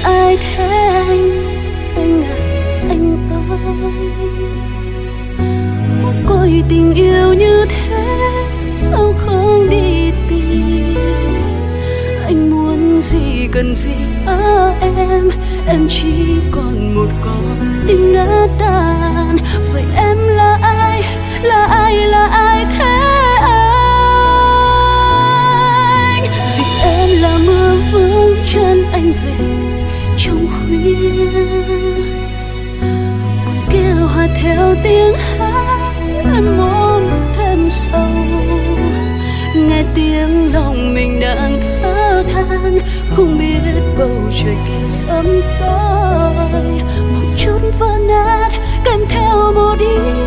ai thế anh à, anh ơi. Một cõi tình yêu như thế sao không đi tìm? Anh muốn gì cần gì ở em chỉ còn một con tim nát tan. Vậy em là ai, là ai, là ai thế anh? Vì em là mưa vướng chân anh về trong khuya, buồn kêu hòa theo tiếng hát em muốn thêm sâu. Nghe tiếng lòng mình đang thở than, không biết bầu trời kia sớm tối. Một chút vỡ nát kèm theo một ý